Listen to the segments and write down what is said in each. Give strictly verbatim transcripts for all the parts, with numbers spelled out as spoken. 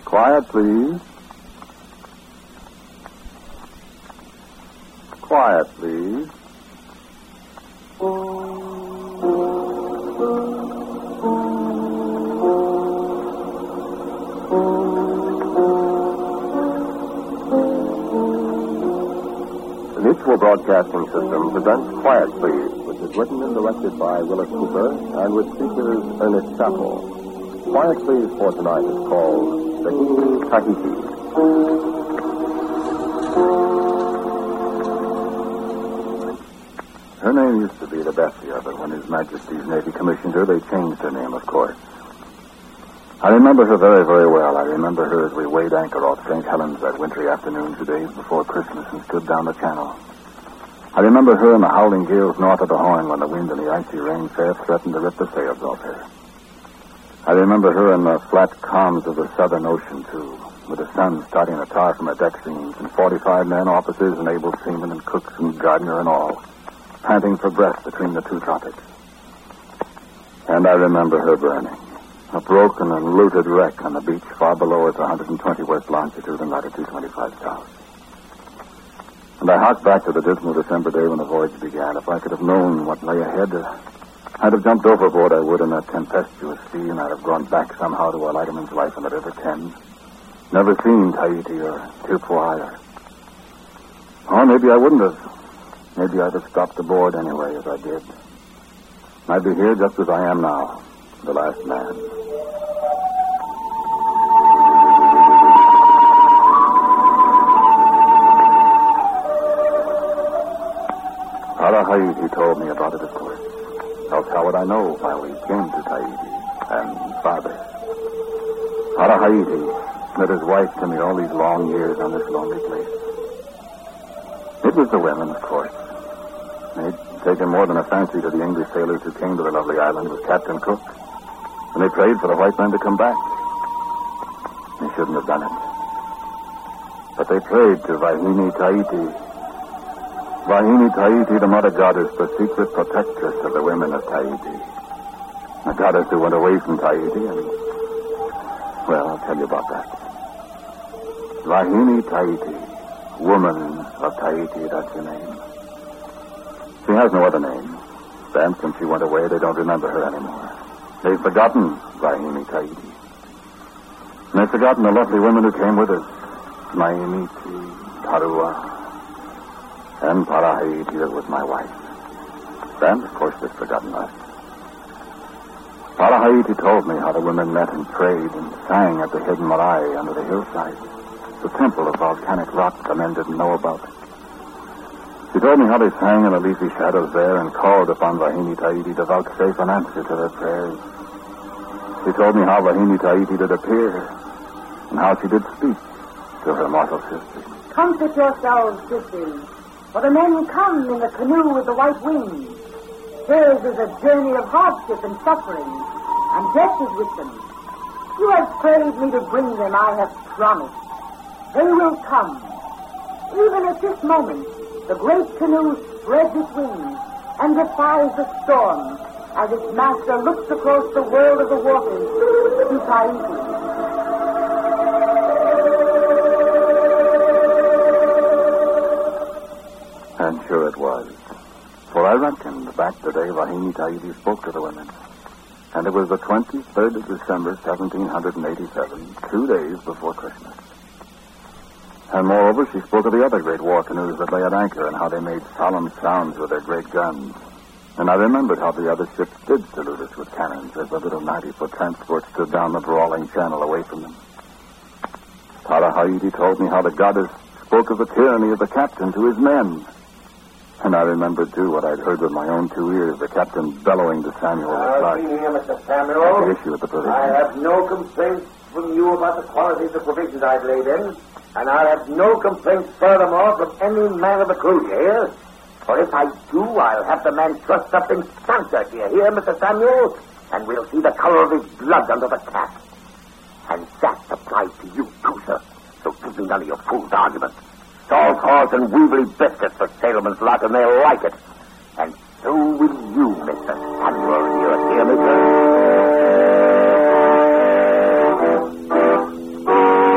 Quiet, please. Quiet, please. The Mutual Broadcasting System presents Quiet, Please, which is written and directed by Willis Cooper and with speakers Ernest Chappell. Quiet, Please for tonight is called Tahiti, Tahiti. Her name used to be the Bethia, but when His Majesty's Navy commissioned her, they changed her name, of course. I remember her very, very well. I remember her as we weighed anchor off Saint Helens that wintry afternoon two days before Christmas and stood down the channel. I remember her in the howling gales north of the Horn when the wind and the icy rain fair threatened to rip the sails off her. I remember her in the flat calms of the Southern Ocean, too, with the sun starting to tar from her deck seams and forty-five men, officers, and able seamen and cooks and gardener and all, panting for breath between the two tropics. And I remember her burning, a broken and looted wreck on the beach far below us, one hundred twenty west longitude and latitude twenty-five south. And I harked back to the dismal December day when the voyage began. If I could have known what lay ahead, uh, I'd have jumped overboard, I would, in that tempestuous sea, and I'd have gone back somehow to a lighterman's life in the River Thames. Never seen Tahiti or Tirpoi or... Or maybe I wouldn't have. Maybe I'd have stopped aboard anyway, as I did. I'd be here just as I am now, the last man. Tahiti told me about it, of course. Else how would I know why we came to Tahiti? And father. Tahiti met his wife to me all these long years on this lonely place. It was the women, of course. They'd taken more than a fancy to the English sailors who came to the lovely island with Captain Cook. And they prayed for the white men to come back. They shouldn't have done it. But they prayed to Vahini Tahiti. Vahini Tahiti, the mother goddess, the secret protectress of the women of Tahiti. The goddess who went away from Tahiti and... Well, I'll tell you about that. Vahini Tahiti, woman of Tahiti, that's her name. She has no other name. Then, since she went away, they don't remember her anymore. They've forgotten Vahini Tahiti. And they've forgotten the lovely women who came with us. Maimiti, Tarua, and Parahiti, that was my wife. Then, of course, they've forgotten us. Parahiti told me how the women met and prayed and sang at the hidden marae under the hillside, the temple of volcanic rock the men didn't know about. She told me how they sang in the leafy shadows there and called upon Vahini Tahiti to vouchsafe an answer to their prayers. She told me how Vahini Tahiti did appear and how she did speak to her mortal sisters. Comfort yourselves, sisters, for the men come in the canoe with the white wings. Theirs is a journey of hardship and suffering, and death is with them. You have prayed me to bring them, I have promised. They will come. Even at this moment, the great canoe spreads its wings and defies the storm as its master looks across the world of the waters to Tahiti. And sure it was. For I reckoned back the day Vahini Tahiti spoke to the women. And it was the twenty-third of December, seventeen eighty-seven, two days before Christmas. And moreover, she spoke of the other great war canoes that lay at anchor and how they made solemn sounds with their great guns. And I remembered how the other ships did salute us with cannons as the little ninety-foot transport stood down the brawling channel away from them. Tahiti told me how the goddess spoke of the tyranny of the captain to his men. And I remembered, too, what I'd heard with my own two ears, the captain bellowing to Samuel I'll the be here, Mister Samuel. the issue of the provisions. I have no complaints from you about the qualities of provisions I've laid in, and I'll have no complaints furthermore from any man of the crew, you hear? For if I do, I'll have the man trussed up in Santa, do you hear, Mister Samuel? And we'll see the color of his blood under the cap. And that applies to you, too, sir. So give me none of your fool's arguments. Salt horse and weevily biscuits for sailormen's lot, and they'll like it. And so will you, Mister Samuel. You hear me, sir?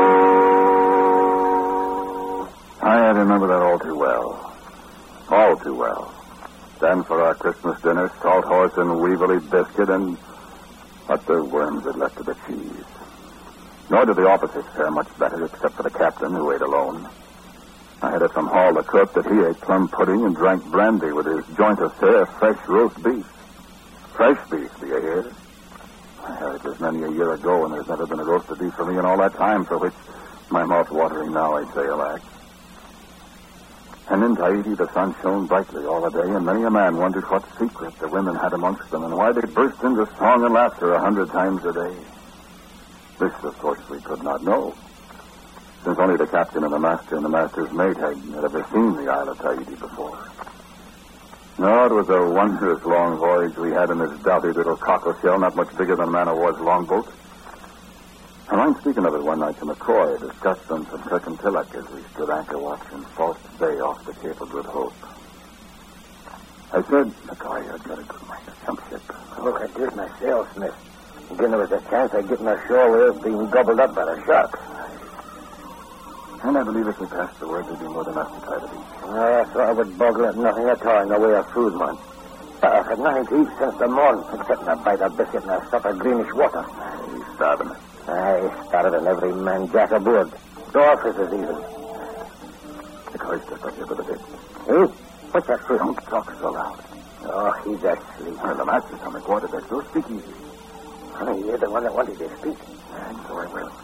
Christmas dinner, salt horse and weevilly biscuit, and what the worms had left of the cheese. Nor did the officers fare much better, except for the captain, who ate alone. I had it from Hall, the cook, that he ate plum pudding and drank brandy with his joint affair of fresh roast beef. Fresh beef, do you hear? Well, it was many a year ago, and there's never been a roast of beef for me in all that time, for which my mouth watering now, I'd say, alas. And in Tahiti, the sun shone brightly all the day, and many a man wondered what secret the women had amongst them, and why they burst into song and laughter a hundred times a day. This, of course, we could not know, since only the captain and the master and the master's mate had ever seen the Isle of Tahiti before. No, it was a wondrous long voyage we had in this doughty little cockle shell, not much bigger than a man of war's longboat. I mind speaking of it one night to McCoy, discussed them from Kirkintilloch as we stood anchor watch in False Bay off the Cape of Good Hope. I said, McCoy, I'd got a good mind to jump ship. Look, I did myself, Smith. Again, there was a chance I'd get my shore without being gobbled up by the sharks. And I believe if we passed the word, there'd be more than enough to try to beat. Oh, I thought I would boggle at nothing at all in the way of food, man. I've had nothing to eat since the morning, except a bite of biscuit and a sup of greenish water. He's starving. Aye, started on every man jack aboard. The officers even. McCoy stepped up here for the bit. Eh? What's that for? Don't talk so loud. Oh, he's asleep. Well, the master's on the quarter deck, so speak easy. Oh, you're the one that wanted to speak. And so I will.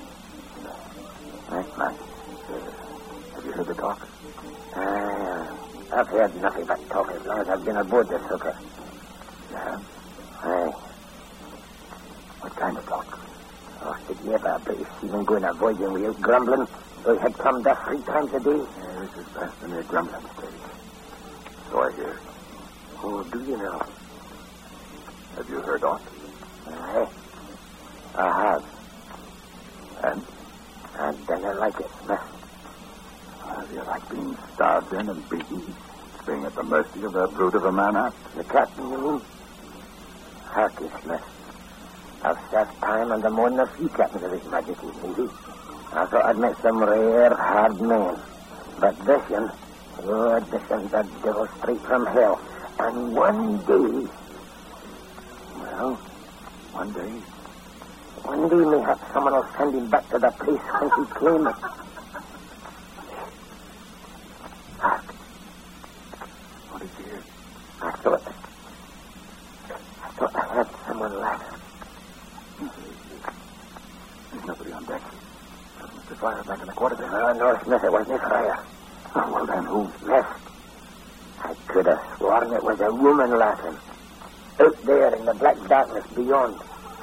Nice man. Uh, have you heard the talk? Ah, I've heard nothing but talk as long as I've been aboard the sucker. Yeah? Aye. What kind of talk? Oh, did you ever a British seaman going a voyaging without grumbling? Though he had come back three times a day? Yeah, this is past the mere grumbling stage. So I hear. Oh, do you know? Have you heard aught? Aye. I have. And? I don't like it, Smith. Have you like being starved in and beaten? Being at the mercy of that brute of a man aft? The captain, you mean? Harky, Smith. I've served time under more than a few captains of His Majesty's Navy. I thought I'd met some rare, hard men. But this one, oh, this one's a devil straight from hell. And one day... Well, one day... One day, mayhap, someone will send him back to the place whence he came. Hark. What is here? I thought... I thought I heard someone laugh. There's nobody on deck. That was the fire back in the quarter deck. Oh, no, Smith, it wasn't a fire. Oh, well, then who? Smith, I could have sworn it was a woman laughing. Out there in the black darkness beyond.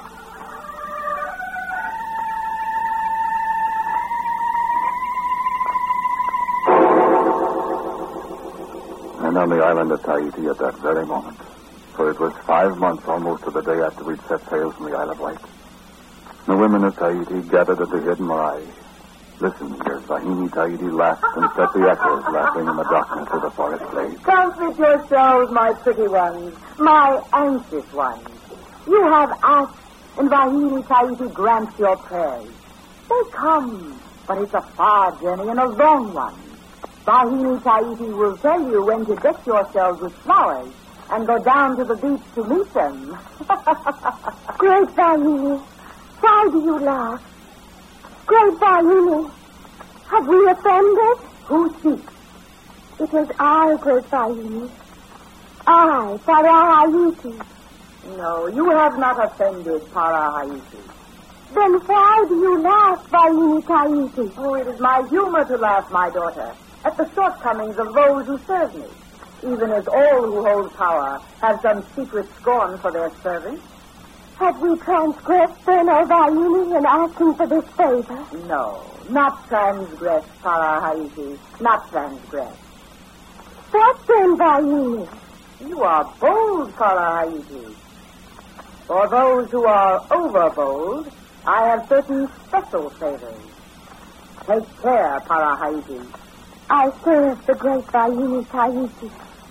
And on the island of Tahiti at that very moment, for it was five months almost to the day after we'd set sail from the Isle of Wight, the women of Tahiti gathered at the hidden marae. Listen, here, Vahini Tahiti laughed and set the echoes laughing in the darkness of the forest glade. Comfort yourselves, my pretty ones, my anxious ones. You have asked, and Vahini Tahiti grants your prayers. They come, but it's a far journey and a long one. Vahini Tahiti will tell you when to deck yourselves with flowers and go down to the beach to meet them. Great Vahini, why do you laugh? Great Vahini, have we offended? Who speaks? It is I, Great Vahini. I, Parahayuti. No, you have not offended Parahayuti. Then why do you laugh, Vahini Tahiti? Oh, it is my humor to laugh, my daughter, at the shortcomings of those who serve me, even as all who hold power have some secret scorn for their servants. Have we transgressed then, O Vahini, in asking for this favor? No, not transgressed, Parahayuti, not transgressed. What then, Vahini? You are bold, Parahayuti. For those who are overbold, I have certain special favors. Take care, Parahayuti. I serve the great Vahini Tahiti.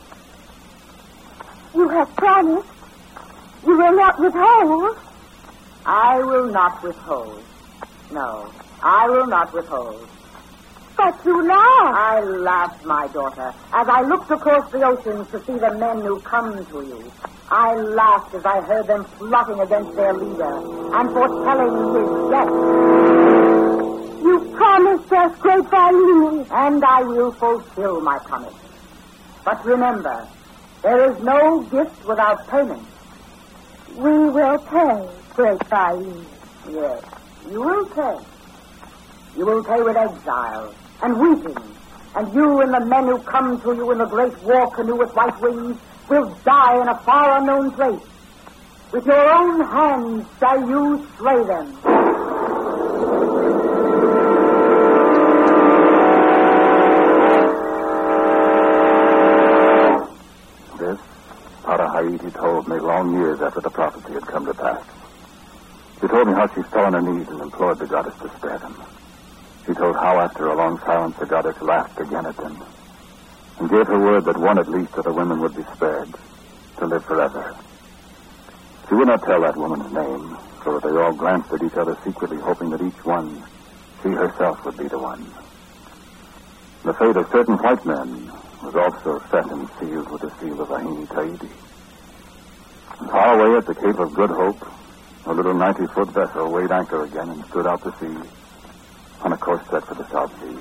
You have promised. You will not withhold. I will not withhold. No, I will not withhold. But you laughed. I laughed, my daughter, as I looked across the oceans to see the men who come to you. I laughed as I heard them plotting against their leader and foretelling his death. You promised us, Great Baiini. And I will fulfill my promise. But remember, there is no gift without payment. We will pay, Great Baiini. Yes, you will pay. You will pay with exile and weeping, and you and the men who come to you in the great war canoe with white wings will die in a far unknown place. With your own hands shall you slay them. This, Parahaiti told me long years after the prophecy had come to pass. She told me how she fell on her knees and implored the goddess to spare them. She told how after a long silence the goddess laughed again at them and gave her word that one at least of the women would be spared to live forever. She would not tell that woman's name, so that they all glanced at each other secretly, hoping that each one, she herself, would be the one. The fate of certain white men was also set and sealed with the seal of Ahini Tahiti. And far away at the Cape of Good Hope, a little ninety-foot vessel weighed anchor again and stood out to sea on a course set for the South Seas.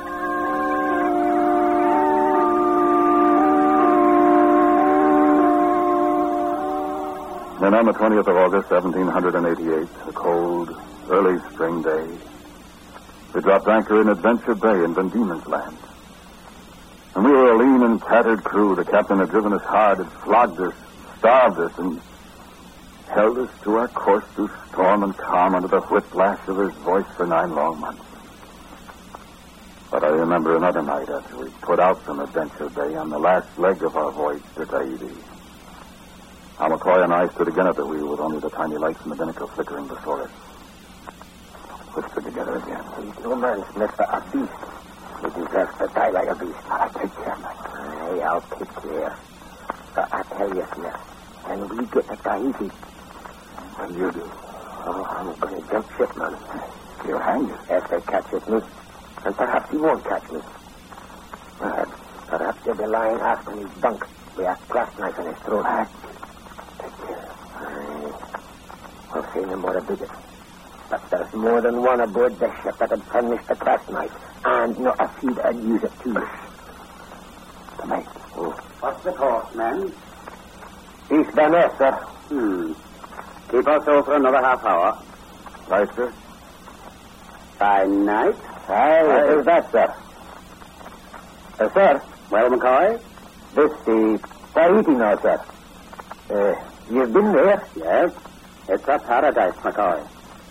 Then on the twentieth of August, seventeen eighty-eight, a cold, early spring day, we dropped anchor in Adventure Bay in Van Diemen's Land. And we were a lean and tattered crew. The captain had driven us hard, had flogged us, starved us, and held us to our course through storm and calm under the whiplash of his voice for nine long months. But I remember another night after we put out from Adventure Bay on the last leg of our voyage to Tahiti. How McCoy and I stood again at the wheel with only the tiny light from the binnacle flickering before us. Whispered together again. He's no man, Smith, for a beast. He deserves to die like a beast. I'll take care, Mike. Aye, I'll take care. But I tell you, Smith, when we get to Tahiti, what do you do? oh, I'm going to jump ship, man. He'll hang you. If they catches me, and perhaps he won't catch me. Perhaps, perhaps he'll be lying aft in his bunk with a clasp knife in his throat. Mike. Take care. Aye. I'll say no more about it. But there's more than one aboard this ship that had furnished the clasp knife, and not a few that'd use it too. The mate. Oh. What's the course, men? East Banner, sir. Hmm. Keep us so for another half hour. Right, sir? By night? Aye, what is that, sir? Uh, sir, Well, McCoy? this is Tahiti now, sir. Uh, you've been there? Yes. It's a paradise, McCoy.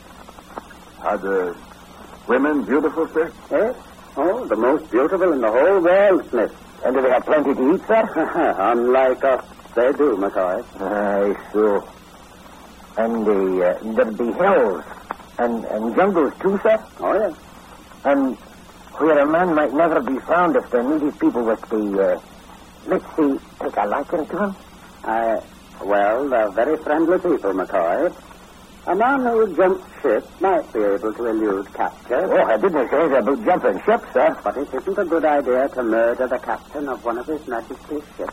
Are the women beautiful, sir? Yes? Oh, the most beautiful in the whole world, Smith. And do they have plenty to eat, sir? Unlike us, they do, McCoy. Aye, so. And the, uh, there'd be hills and, and jungles, too, sir? Oh, yes. And where a man might never be found if the native people was the, uh, let's see, take a liking to him? I, well, they're very friendly people, McCoy. A man who jumps ship might be able to elude capture. Oh, I didn't say that about jumping ship, sir. But it isn't a good idea to murder the captain of one of His Majesty's ships.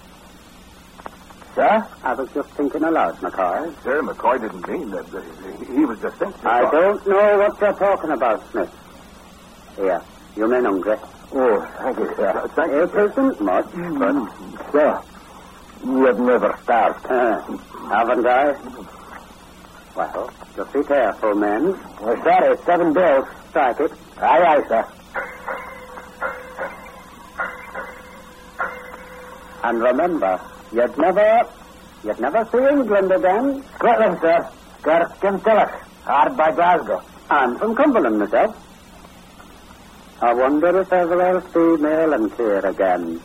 Sir? I was just thinking aloud, McCoy. Sir, McCoy didn't mean that. Uh, he was just thinking. I don't know what you're talking about, Smith. Here, you men hungry. Oh, thank you, sir. Thank you, It isn't much, But, sir, you have never starved. but... haven't I? Well, just be careful, men. Well, sir, it's seven bills. Strike it. Aye, aye, sir. And remember, you'd never... you'd never see England again. Scotland, sir. Kirkintilloch, hard by Glasgow. I'm from Cumberland myself. I wonder if ever I'll see Maryland here again.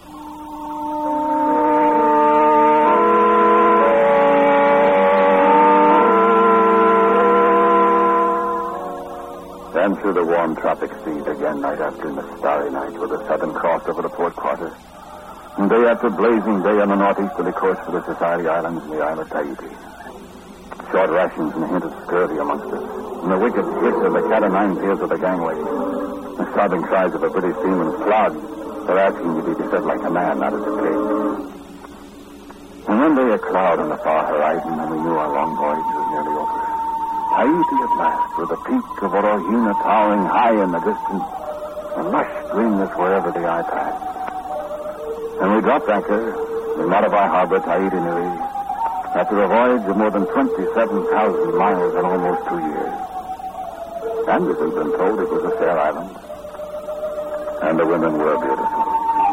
Then through the warm tropic seas again, night after in the starry night, with the Southern Cross over the port quarter. And day after blazing day on the northeasterly course for the Society Islands and the Isle of Tahiti. Short rations and a hint of scurvy amongst us. and the wicked flicks of the cat o' nine tails of the gangway. The sobbing cries of a British seaman flogged for asking to be beset like a man, not as a pig. And one day a cloud on the far horizon, and we knew our long voyage was nearly over. Tahiti at last, with the peak of Orohina towering high in the distance, a lush greenness wherever the eye passed. And we dropped anchor in Marabai Harbor, Tahiti Nui, after a voyage of more than twenty-seven thousand miles in almost two years. And as we've been told, it was a fair island. And the women were beautiful.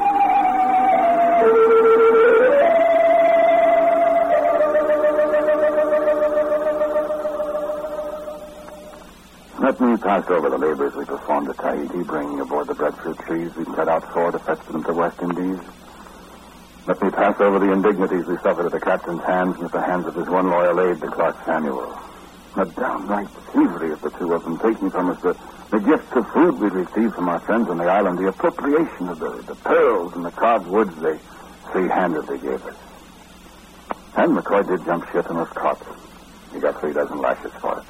Let me pass over the labors we performed at Tahiti, bringing aboard the breadfruit trees we set out for to fetch them to the West Indies. Let me pass over the indignities we suffered at the captain's hands and at the hands of his one loyal aide, the Clark Samuel. The downright thievery of the two of them, taking from us the, the gifts of food we received from our friends on the island, the appropriation of the, the pearls and the carved woods they free-handedly gave us. And McCoy did jump ship and was caught. He got three dozen lashes for it.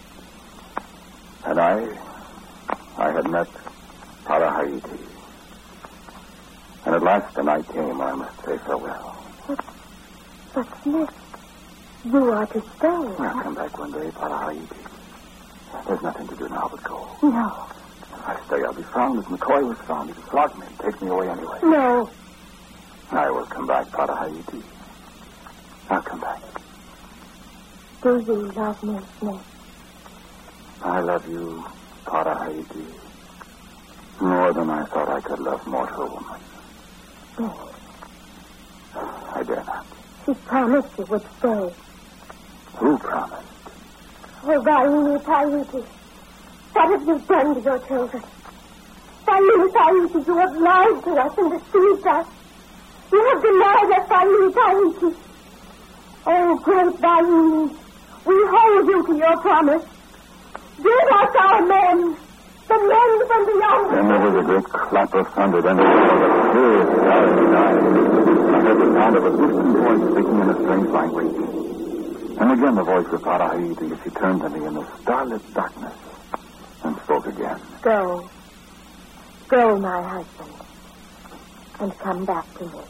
And I, I had met Parahayiti. And at last the night came, I must say farewell. But, but Smith, you are to stay. I'll come back one day, Parahayiti. There's nothing to do now but go. No. If I stay, I'll be found as McCoy was found. He'd flog me and take me away anyway. No. I will come back, Parahayiti. I'll come back. Do you love me, Smith? I love you, Parahayiti, more than I thought I could love mortal woman. Yes. I dare not. She promised you would stay. Who promised? Oh, Baini Tahiti, what have you done to your children? Baini Tahiti, you have lied to us and deceived us. You have denied us, Baini Tahiti. Oh, great Baini, we hold you to your promise. Give us our men, the men from beyond. Then there was a great clap of thunder, then there was a clear starry sky. I heard the sound of a distant voice speaking in a strange language. And again the voice of Parahayiti as she turned to me in the starlit darkness and spoke again. Go. Go, my husband, and come back to me.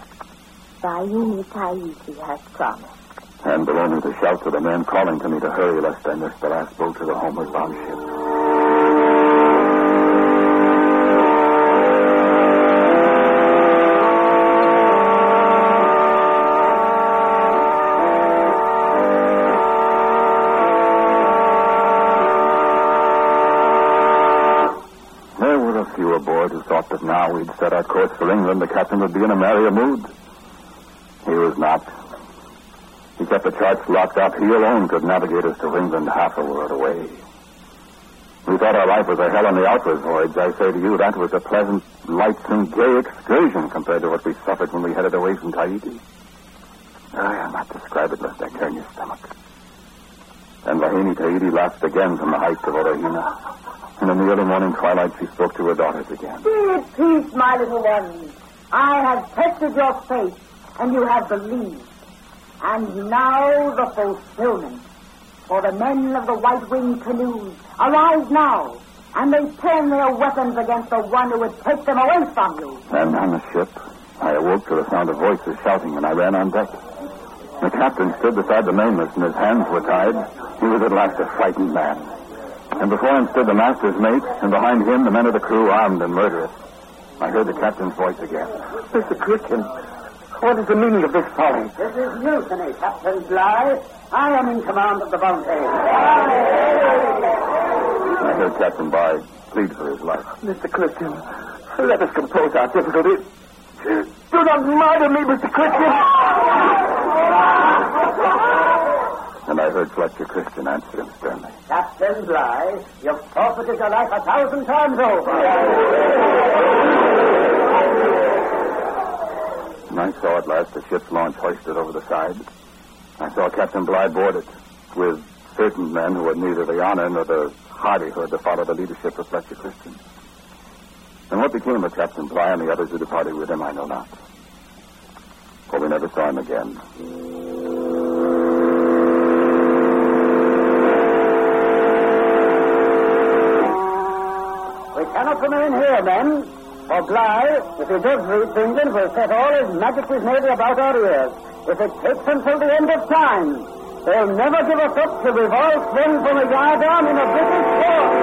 Baini Tahiti has promised. And below me the shouts of the men calling to me to hurry lest I miss the last boat to the homeward bound ship. There were a few aboard who thought that now we'd set our course for England, the captain would be in a merrier mood. He was not. He kept the charts locked up. He alone could navigate us to England half a world away. We thought our life was a hell on the outward voyage. I say to you, that was a pleasant, lightsome, gay excursion compared to what we suffered when we headed away from Tahiti. I'll not describe it lest I turn your stomach. And Lahaini Tahiti laughed again from the heights of Orohina. And in the early morning twilight, she spoke to her daughters again. Be at peace, my little ones. I have tested your faith, and you have believed. And now the fulfillment. For the men of the white-winged canoes arise now, and they turn their weapons against the one who would take them away from you. And on the ship, I awoke to the sound of voices shouting, and I ran on deck. The captain stood beside the mainmast, and his hands were tied. He was at last a frightened man. And before him stood the master's mate, and behind him the men of the crew, armed and murderous. I heard the captain's voice again. Mister Christian, what is the meaning of this folly? This is mutiny, Captain Bligh. I am in command of the Bounty. I heard Captain Bligh plead for his life. Mister Christian, let us compose our difficulties. Do not murder me, Mister Christian. And I heard Fletcher Christian answer him sternly. Captain Bligh, you've forfeited your life a thousand times over. And I saw at last the ship's launch hoisted over the side. I saw Captain Bligh board it with certain men who had neither the honor nor the hardihood to follow the leadership of Fletcher Christian. And what became of Captain Bligh and the others who departed with him, I know not. For we never saw him again. cannot remain here, men. For Bligh, if he does reach England, will set all his Majesty's navy about our ears. If it takes until the end of time, they'll never give us up till we've all swung from a yardarm in a British port.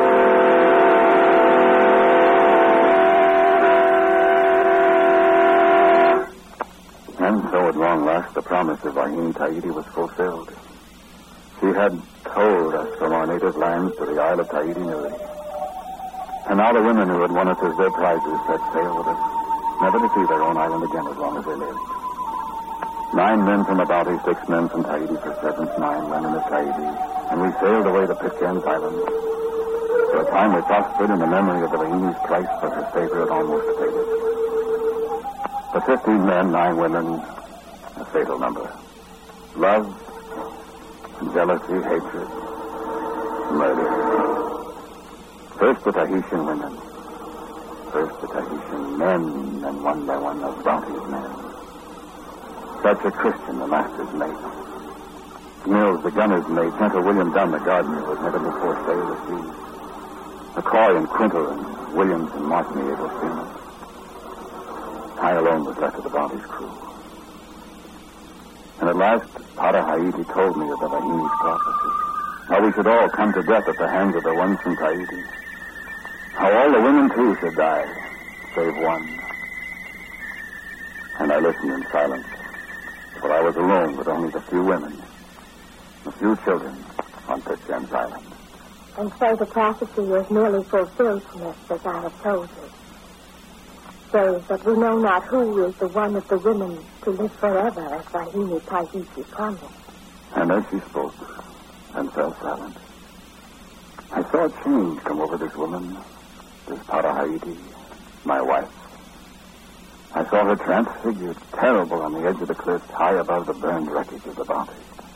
And so at long last the promise of Vahini Tahiti was fulfilled. She had told us from our native lands to the Isle of Tahiti Nui. And now the women who had won us as their prizes set sail with us, never to see their own island again as long as they lived. Nine men from the Bounty, six men from Tahiti for seventh, nine women of Tahiti, and we sailed away to Pitcairn's Island. For a time we prospered in the memory of the Vahini's price for her favor had almost faded. The fifteen men, nine women, a fatal number. Love, jealousy, hatred, murder. First the Tahitian women. First the Tahitian men, and one by one the Bounty's men. Such a Christian, the master's mate. Mills, the gunner's mate. Gentle William Dunn, the gardener, who had never before sailed the sea. McCoy and Quintal and Williams and Martin, the able seamen. I alone was left of the Bounty's crew. And at last, Pata Haiti told me of the Vahini's prophecy. How we should all come to death at the hands of the ones from Tahiti. How all the women, too, should die, save one. And I listened in silence, for I was alone with only the few women, the few children on Pitcairn's Island. And so the prophecy is nearly fulfilled, Smith, as I have told you. Says that we know not who is the one of the women to live forever, as Vahini Tahiti promised. And as she spoke and fell silent, I saw a change come over this woman, this Pata Haiti, my wife. I saw her transfigured, terrible on the edge of the cliffs, high above the burned wreckage of the Bounty.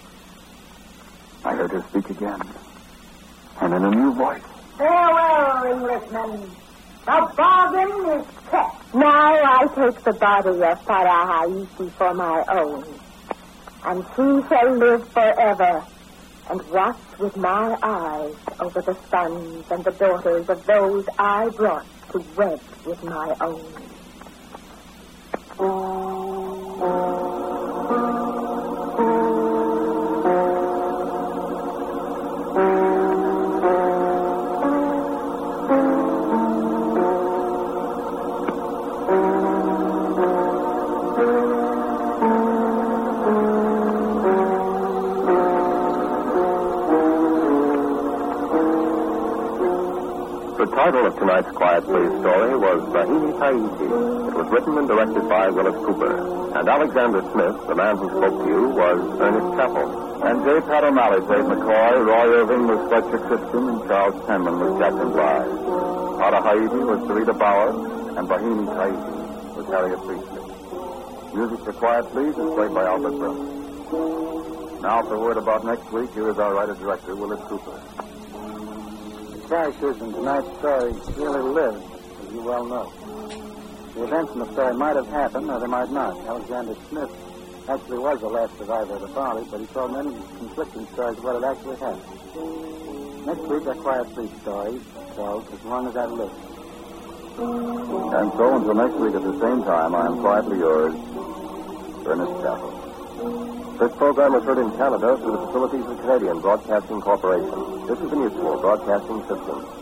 I heard her speak again, and in a new voice. Farewell, Englishmen. The bargain is kept. Now I take the body of Pata Haiti for my own, and she shall live forever, and watch with my eyes over the sons and the daughters of those I brought to wed with my own. The title of tonight's Quiet Place story was Vahini Tahiti. It was written and directed by Willis Cooper. And Alexander Smith, the man who spoke to you, was Ernest Chappell. And J. Pat O'Malley played McCoy, Roy Irving was Fletcher Christian, and Charles Penman was Captain Bligh. Pata Haiti was Sarita Bauer, and Vahini Tahiti was Harriet Priestley. Music for Quiet Please is played by Albert Brooks. Now for word about next week, here is our writer-director, Willis Cooper. Characters in tonight's story really lived, as you well know. The events in the story might have happened, or they might not. Alexander Smith actually was the last survivor of the Bounty, but he told many conflicting stories of what had actually happened. Next week, our Quiet Please story tells As Long as I Live. And so until next week at the same time, I am quietly yours, Ernest Chappell. This program was heard in Canada through the facilities of Canadian Broadcasting Corporation. This is the Mutual Broadcasting System.